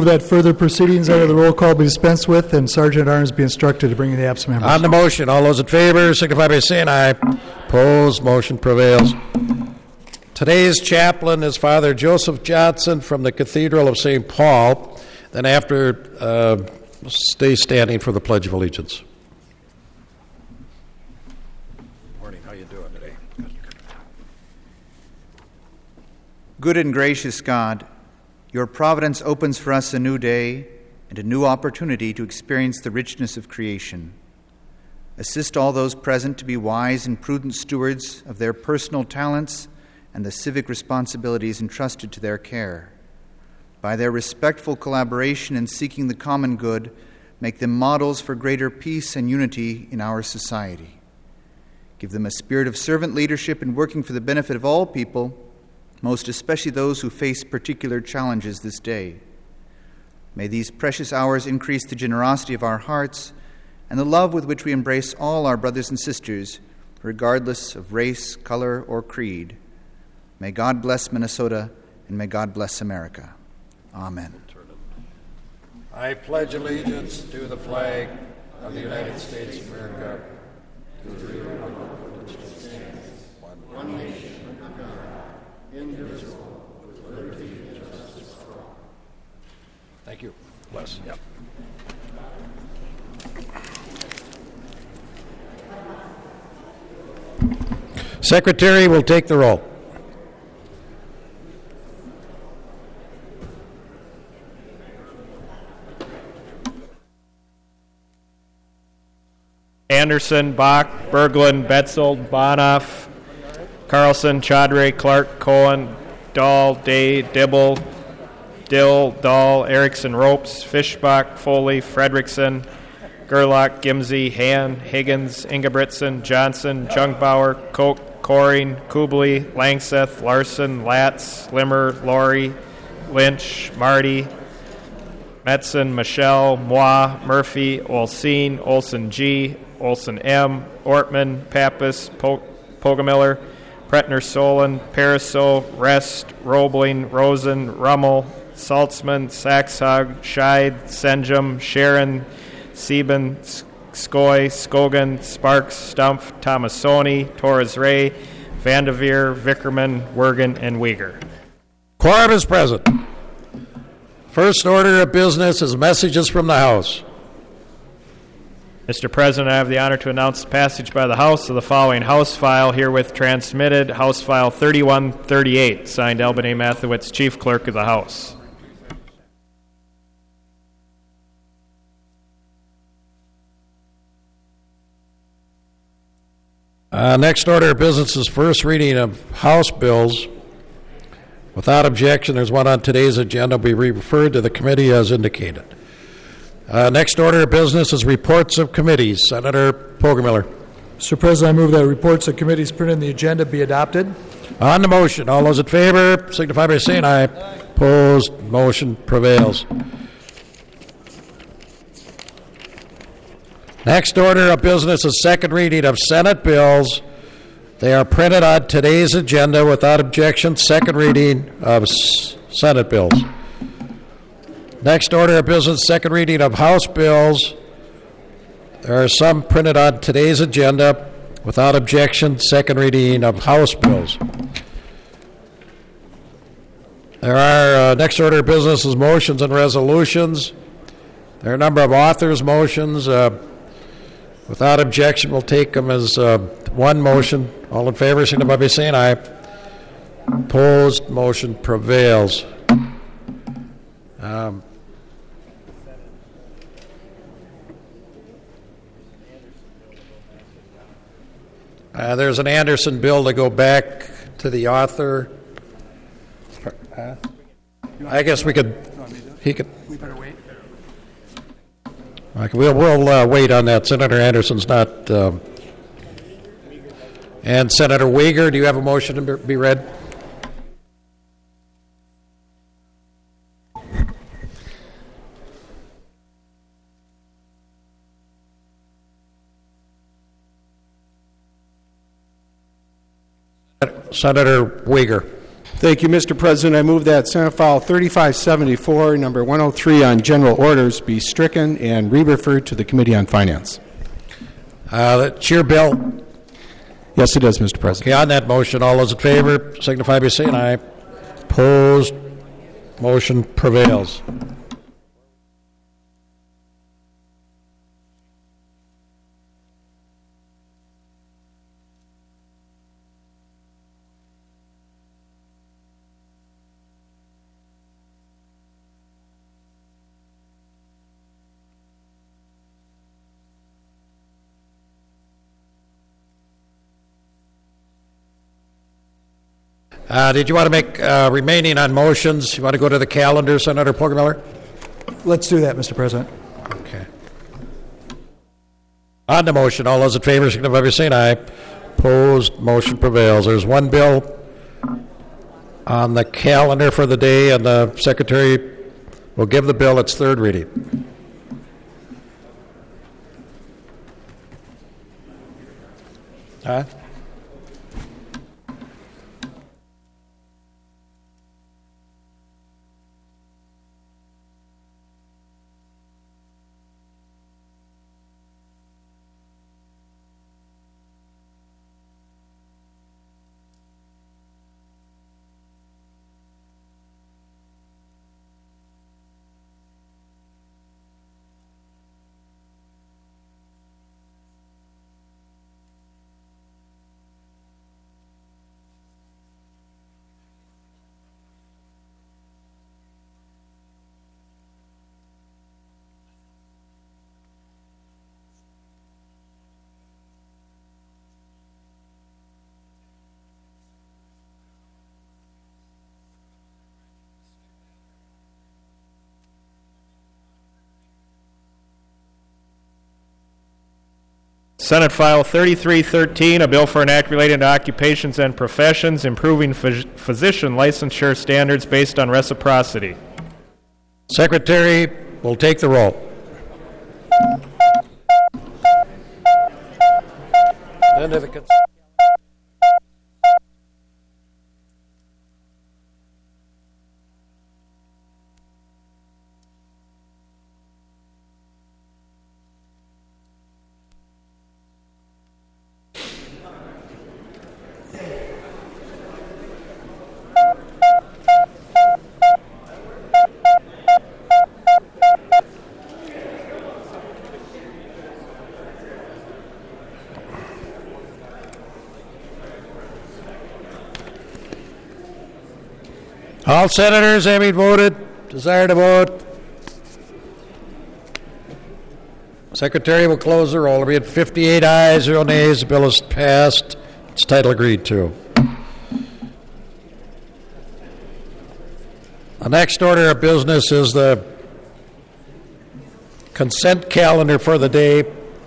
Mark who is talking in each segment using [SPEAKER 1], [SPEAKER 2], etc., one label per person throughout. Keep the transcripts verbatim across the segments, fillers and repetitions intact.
[SPEAKER 1] Move that further proceedings under the roll call be dispensed with and Sergeant at Arms be instructed to bring in the absent members.
[SPEAKER 2] On the motion, all those in favor signify by saying aye. Opposed, motion prevails. Today's chaplain is Father Joseph Johnson from the Cathedral of Saint Paul. Then after, uh, stay standing for the Pledge of Allegiance. Morning, how you doing today? Good.
[SPEAKER 3] Good and gracious God, your providence opens for us a new day and a new opportunity to experience the richness of creation. Assist all those present to be wise and prudent stewards of their personal talents and the civic responsibilities entrusted to their care. By their respectful collaboration in seeking the common good, make them models for greater peace and unity in our society. Give them a spirit of servant leadership in working for the benefit of all people, most especially those who face particular challenges this day. May these precious hours increase the generosity of our hearts and the love with which we embrace all our brothers and sisters, regardless of race, color, or creed. May God bless Minnesota, and may God bless America. Amen.
[SPEAKER 2] I pledge allegiance to the flag of the United States of America, to the republic which stands, one nation, under God, indivisible, with liberty and justice for all. Thank you. Bless. Yep. Secretary will take the roll.
[SPEAKER 4] Anderson, Bach, Berglund, Betzel, Bonoff, Carlson, Chaudhry, Clark, Cohen, Dahl, Day, Dibble, Dill, Dahl, Erickson, Ropes, Fischbach, Foley, Fredrickson, Gerlach, Gimsey, Han, Higgins, Ingebritsen, Johnson, Jungbauer, Koch, Coring, Kubley, Langseth, Larson, Latz, Limmer, Laurie, Lynch, Marty, Metzen, Michelle, Moi, Murphy, Olseen, Olson G, Olson M, Ortman, Pappas, po- Pogamiller, Pretner Solon, Pariseau, Rest, Roebling, Rosen, Rummel, Saltzman, Saxhog, Scheid, Senjum, Sharon, Sieben, Skoy, Skogan, Sparks, Stumpf, Tomasoni, Torres Ray, Vandeveer, Vickerman, Wergen, and Uyghur.
[SPEAKER 2] Quorum is present. First order of business is messages from the House.
[SPEAKER 4] Mister President, I have the honor to announce the passage by the House of the following House file herewith transmitted, House File thirty-one thirty-eight, signed Albany Mathewitz, Chief Clerk of the House.
[SPEAKER 2] Uh, next order of business is first reading of House bills. Without objection, there's one on today's agenda will be referred to the committee as indicated. Uh, next order of business is reports of committees. Senator Pogamiller.
[SPEAKER 1] Mister President, I move that reports of committees printed in the agenda be adopted.
[SPEAKER 2] On the motion, all those in favor signify by saying aye. Aye. Opposed, motion prevails. Next order of business is second reading of Senate bills. They are printed on today's agenda without objection. Second reading of S- Senate bills. Next order of business, second reading of House bills. There are some printed on today's agenda without objection. Second reading of House bills. There are, uh, next order of business is motions and resolutions. There are a number of authors' motions. Uh, without objection, we'll take them as uh, one motion. All in favor, signify by saying aye. Opposed, motion prevails. Um, uh, there's an Anderson bill to go back to the author. Uh, I guess we could. He could.
[SPEAKER 5] We better wait.
[SPEAKER 2] Okay, we'll we'll uh, wait on that. Senator Anderson's not. Uh, and Senator Uyghur, do you have a motion to be read? Senator Uyghur.
[SPEAKER 5] Thank you, Mister President. I move that Senate File thirty-five seventy-four, number one oh three on general orders, be stricken and re-referred to the Committee on Finance.
[SPEAKER 2] Uh, That's your bill.
[SPEAKER 5] Yes, it is, Mister President.
[SPEAKER 2] Okay, on that motion, all those in favor signify by saying aye. Opposed, motion prevails. Uh, did you want to make uh, remaining on motions? You want to go to the calendar, Senator Poggemiller?
[SPEAKER 1] Let's do that, Mister President.
[SPEAKER 2] Okay. On the motion, all those in favor signify by saying aye. Opposed, motion prevails. There's one bill on the calendar for the day, and the Secretary will give the bill its third reading. Huh?
[SPEAKER 4] Senate File thirty-three thirteen, a bill for an act relating to occupations and professions, improving phys- physician licensure standards based on reciprocity.
[SPEAKER 2] Secretary will take the roll. Then if it can- All senators having voted, desire to vote. Secretary will close the roll. There will be fifty-eight ayes, zero nays. The bill is passed. Its title agreed to. The next order of business is the consent calendar for the day.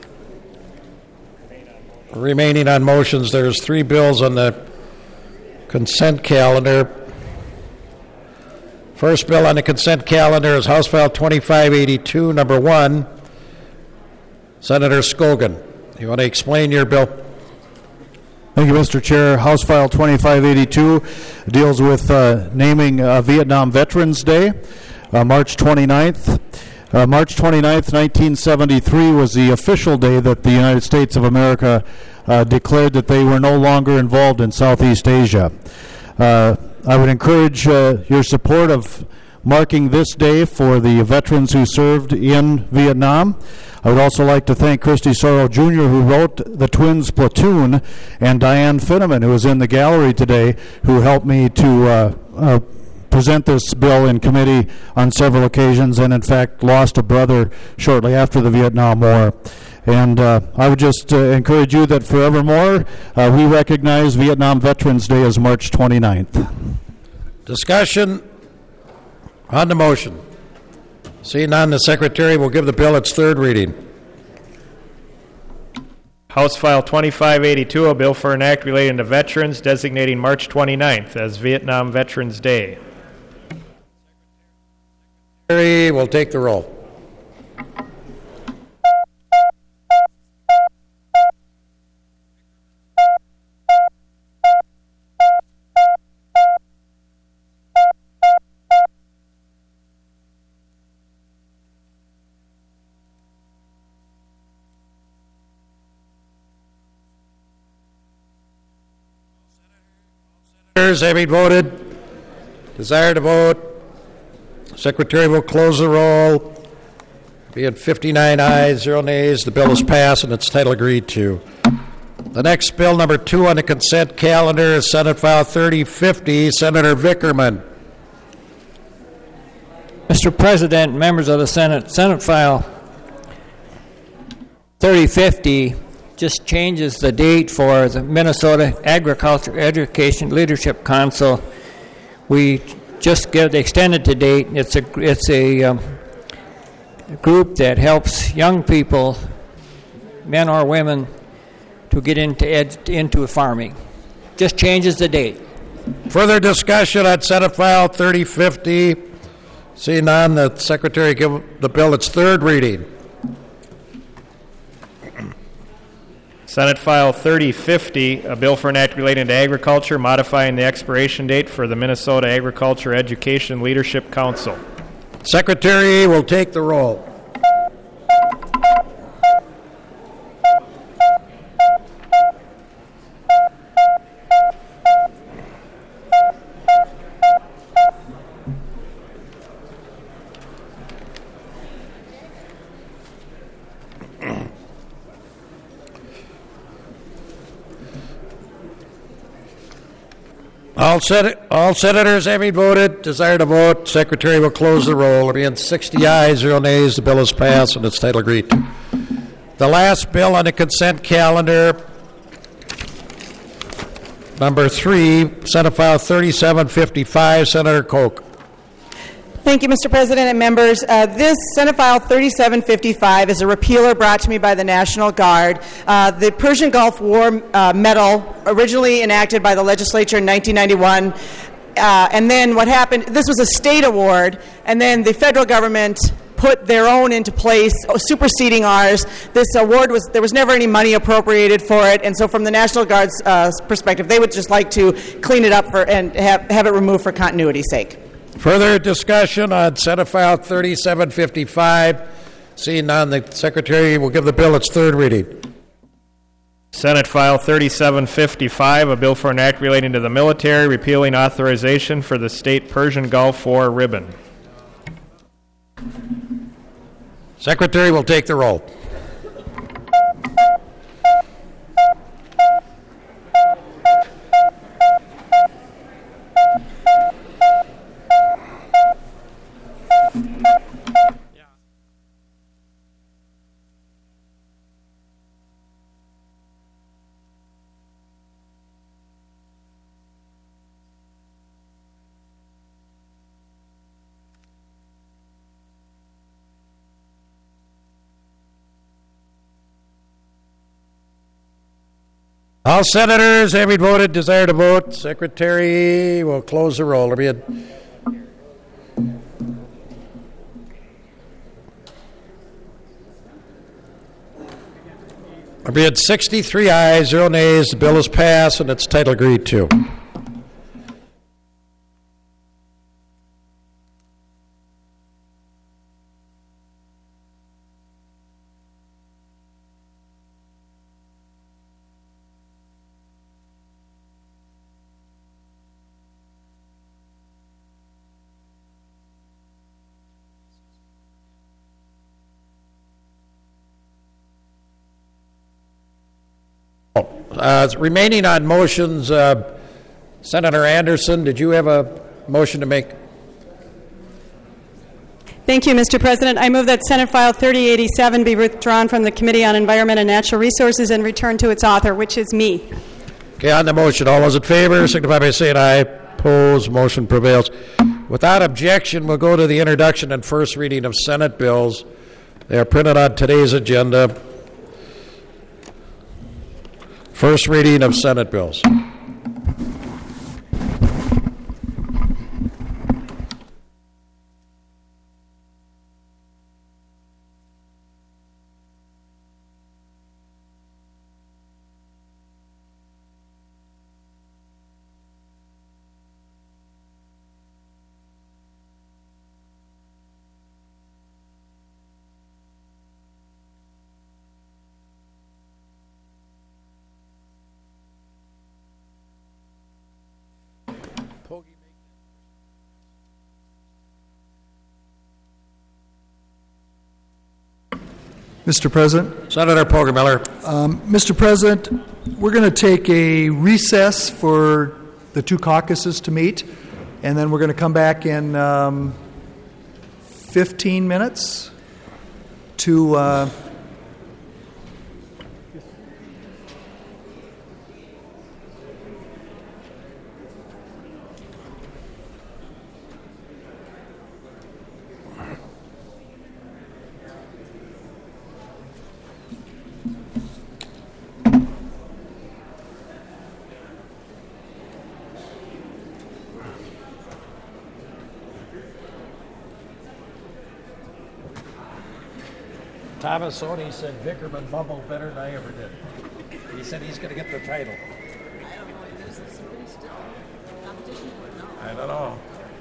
[SPEAKER 2] Remaining on motions, there's three bills on the consent calendar. First bill on the consent calendar is House File twenty-five eighty-two, number one. Senator Skogan, you want to explain your bill?
[SPEAKER 6] Thank you, Mister Chair. House File twenty-five eighty-two deals with uh, naming uh, Vietnam Veterans Day, uh, March twenty-ninth. Uh, March twenty-ninth, nineteen seventy-three was the official day that the United States of America uh, declared that they were no longer involved in Southeast Asia. Uh, I would encourage uh, your support of marking this day for the veterans who served in Vietnam. I would also like to thank Christy Sorrell Junior, who wrote The Twins Platoon, and Diane Finneman, who is in the gallery today, who helped me to uh, uh, present this bill in committee on several occasions, and in fact lost a brother shortly after the Vietnam War. And uh, I would just uh, encourage you that forevermore uh, we recognize Vietnam Veterans Day as March twenty-ninth.
[SPEAKER 2] Discussion on the motion. Seeing none, the Secretary will give the bill its third reading.
[SPEAKER 4] House File twenty-five eighty-two, a bill for an act relating to veterans designating March twenty-ninth as Vietnam Veterans Day.
[SPEAKER 2] Secretary will take the roll. Senators having voted, desire to vote. Secretary will close the roll. Being fifty-nine ayes, zero nays, the bill is passed and its title agreed to. The next bill, number two on the consent calendar, is Senate File thirty fifty. Senator Vickerman.
[SPEAKER 7] Mister President, members of the Senate, Senate File thirty fifty just changes the date for the Minnesota Agriculture Education Leadership Council. We just get extended to date. It's a it's a um, group that helps young people, men or women, to get into ed, into farming. Just changes the date.
[SPEAKER 2] Further discussion on Senate File thirty fifty. Seeing none, the Secretary give the bill its third reading.
[SPEAKER 4] Senate File thirty fifty, a bill for an act relating to agriculture, modifying the expiration date for the Minnesota Agriculture Education Leadership Council.
[SPEAKER 2] Secretary will take the roll. All, sen- all senators having voted, desire to vote, Secretary will close the roll. There being sixty ayes, zero nays, the bill is passed and its title agreed to. The last bill on the consent calendar, number three, Senate File thirty-seven fifty-five, Senator Koch.
[SPEAKER 8] Thank you, Mister President and members. Uh, this Senate File thirty-seven fifty-five is a repealer brought to me by the National Guard. Uh, the Persian Gulf War uh, Medal, originally enacted by the legislature in nineteen ninety-one, uh, and then what happened, this was a state award, and then the federal government put their own into place, superseding ours. This award was, there was never any money appropriated for it, and so from the National Guard's uh, perspective, they would just like to clean it up for, and have, have it removed for continuity's sake.
[SPEAKER 2] Further discussion on Senate File thirty-seven fifty-five. Seeing none, the Secretary will give the bill its third reading.
[SPEAKER 4] Senate File thirty-seven fifty-five, a bill for an act relating to the military, repealing authorization for the state Persian Gulf War ribbon.
[SPEAKER 2] Secretary will take the roll. All senators having voted, desire to vote, Secretary will close the roll. There be a There be sixty-three ayes, zero nays. The bill is passed and its title agreed to. Uh, remaining on motions, uh, Senator Anderson, did you have a motion to make?
[SPEAKER 9] Thank you, Mister President. I move that Senate File thirty eighty-seven be withdrawn from the Committee on Environment and Natural Resources and returned to its author, which is me.
[SPEAKER 2] Okay, on the motion, all those in favor signify by saying aye. Opposed, motion prevails. Without objection, we'll go to the introduction and first reading of Senate bills. They are printed on today's agenda. First reading of Senate bills.
[SPEAKER 1] Mister President,
[SPEAKER 2] Senator Poggemiller.
[SPEAKER 1] um, Mister President, we're going to take a recess for the two caucuses to meet, and then we're going to come back in um, fifteen minutes to uh,
[SPEAKER 2] Thomas Soni said Vickerman mumbled better than I ever did. He said he's going to get the title.
[SPEAKER 10] I don't know. There's somebody still competition for it now.
[SPEAKER 2] I don't know.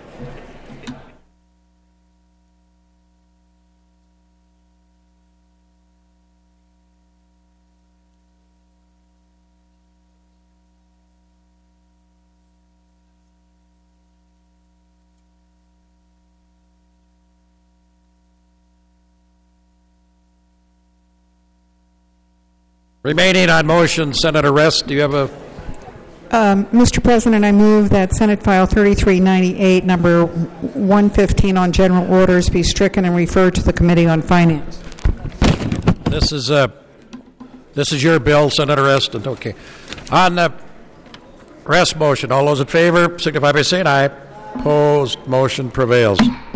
[SPEAKER 2] Remaining on motion, Senator Rest, do you have a...
[SPEAKER 11] Um, Mister President, I move that Senate File thirty-three ninety-eight, number one fifteen on general orders, be stricken and referred to the Committee on Finance.
[SPEAKER 2] This is uh, this is your bill, Senator Rest. Okay. On the rest motion, all those in favor signify by saying aye. Opposed, motion prevails.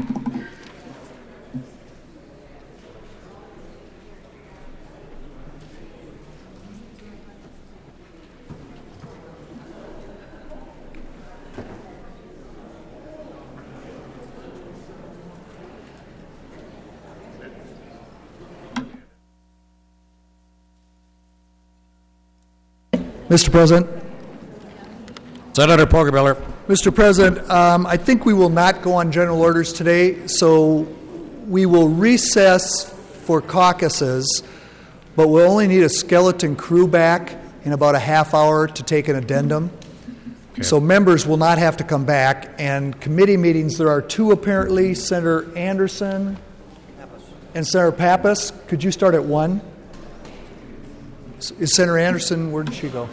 [SPEAKER 1] Mister President.
[SPEAKER 2] Senator Poggemiller.
[SPEAKER 1] Mister President, um, I think we will not go on general orders today, so we will recess for caucuses, but we'll only need a skeleton crew back in about a half hour to take an addendum. Okay. So members will not have to come back, and committee meetings, there are two apparently, Senator Anderson and Senator Pappas. Could you start at one? Is Senator Anderson, where did she go?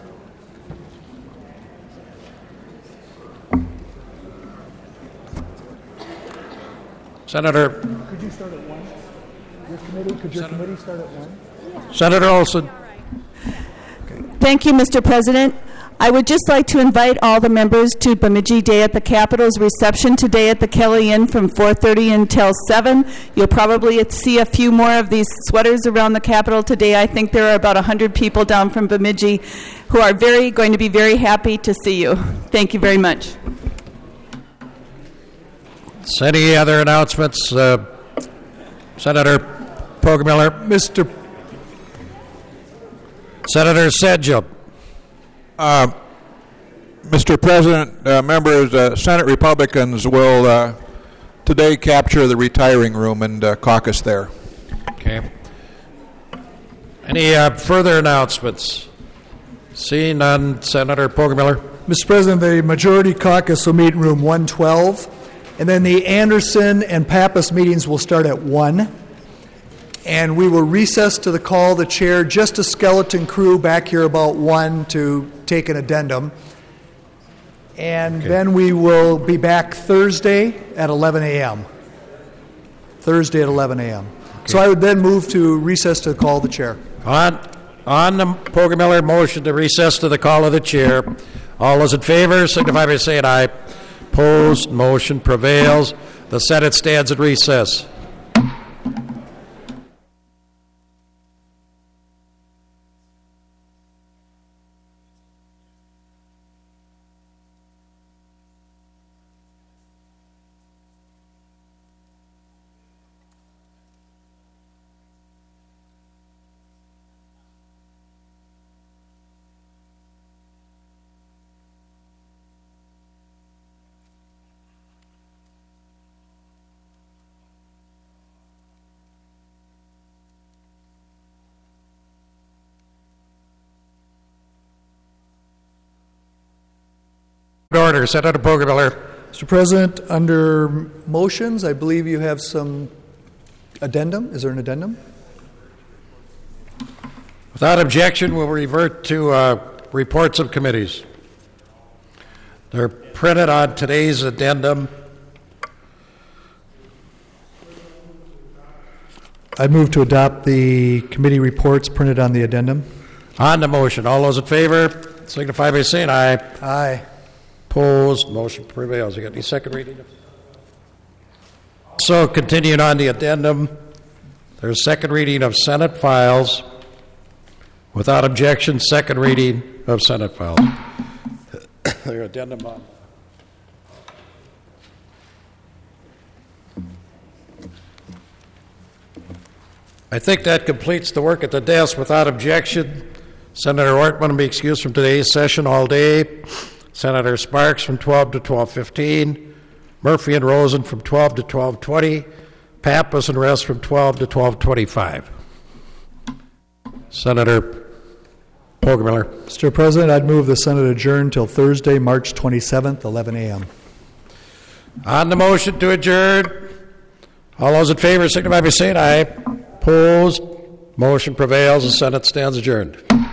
[SPEAKER 2] Senator.
[SPEAKER 1] Could you start at one? Your committee, could your
[SPEAKER 2] Senator.
[SPEAKER 1] committee start at one?
[SPEAKER 2] Senator Olson.
[SPEAKER 12] Thank you, Mister President. I would just like to invite all the members to Bemidji Day at the Capitol's reception today at the Kelly Inn from four thirty until seven. You'll probably see a few more of these sweaters around the Capitol today. I think there are about one hundred people down from Bemidji who are very going to be very happy to see you. Thank you very much.
[SPEAKER 2] Any other announcements? Uh, Senator Poggemiller.
[SPEAKER 1] Mister
[SPEAKER 2] Senator Sedgwick.
[SPEAKER 13] Uh, Mister President, uh, members, uh, Senate Republicans will uh, today capture the retiring room and uh, caucus there.
[SPEAKER 2] Okay. Any uh, further announcements? Seeing none, Senator Poggemiller.
[SPEAKER 1] Mister President, the majority caucus will meet in room one twelve, and then the Anderson and Pappas meetings will start at one. And we will recess to the call of the chair, just a skeleton crew back here about one to take an addendum. And
[SPEAKER 2] Okay.
[SPEAKER 1] then we will be back Thursday at eleven a.m. Thursday at eleven a.m. So I would then move to recess to the call of the chair.
[SPEAKER 2] On, on the Poggemiller motion to recess to the call of the chair, all those in favor signify by saying aye. Opposed, motion prevails. The Senate stands at recess. Order, Senator Poggemiller.
[SPEAKER 1] Mister President, under motions, I believe you have some addendum. Is there an addendum?
[SPEAKER 2] Without objection, we'll revert to uh, reports of committees. They're printed on today's addendum.
[SPEAKER 1] I move to adopt the committee reports printed on the addendum.
[SPEAKER 2] On the motion, all those in favor signify by saying aye.
[SPEAKER 1] Aye.
[SPEAKER 2] Opposed, motion prevails. You got any second reading? So, continuing on the addendum, there's second reading of Senate files. Without objection, second reading of Senate files. Their addendum on. I think that completes the work at the desk. Without objection, Senator Ortman will be excused from today's session all day. Senator Sparks from twelve to twelve fifteen. Murphy and Rosen from twelve to twelve twenty. Pappas and rest from twelve to twelve twenty-five. Senator Poggemiller.
[SPEAKER 1] Mister President, I'd move the Senate adjourn till Thursday, March twenty-seventh, eleven a.m.
[SPEAKER 2] On the motion to adjourn, all those in favor signify by saying aye. Opposed, motion prevails. The Senate stands adjourned.